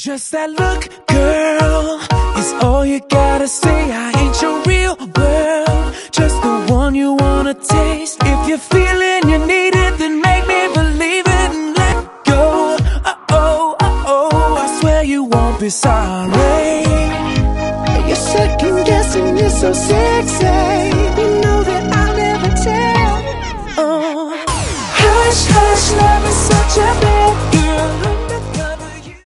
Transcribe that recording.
Just that look, girl, is all you gotta say. I ain't your real world, just the one you wanna taste. If you're feeling you need it, then make me believe it and let go. Oh, I swear you won't be sorry. You're second guessing, you're so sexy. You know